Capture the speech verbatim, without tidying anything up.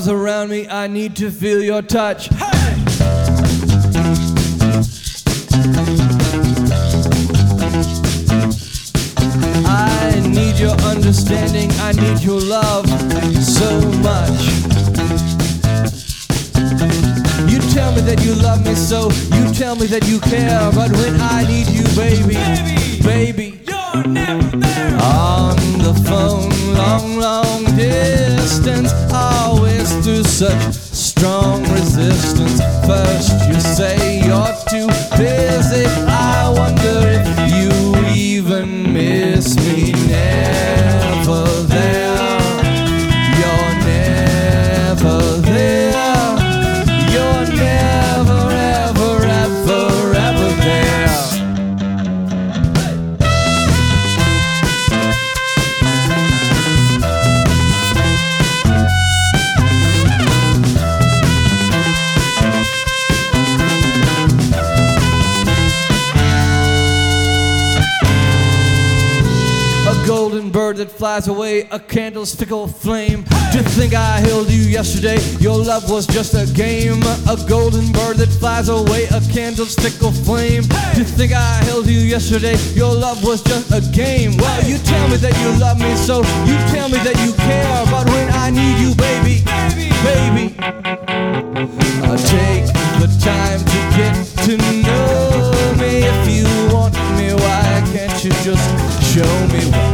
arms around me, I need to feel your touch. Hey! I need your understanding, I need your love so much. You tell me that you love me so, you tell me that you care, but when I need you, baby, Baby, baby, you're never there. on the phone, long, long distance, always through such strong resistance. First you say you're too busy, I wonder if you even miss me. Never there, you're never there, you're never, ever, ever, ever there. A golden bird that flies away, a candle's fickle flame. To think I held you yesterday, your love was just a game. A golden bird that flies away, a candle's fickle flame. To think I held you yesterday, your love was just a game. Well, you tell me that you love me so, you tell me that you care, but when I need you, baby, baby, I'll take the time to get to know me. If you want me, why can't you just show me?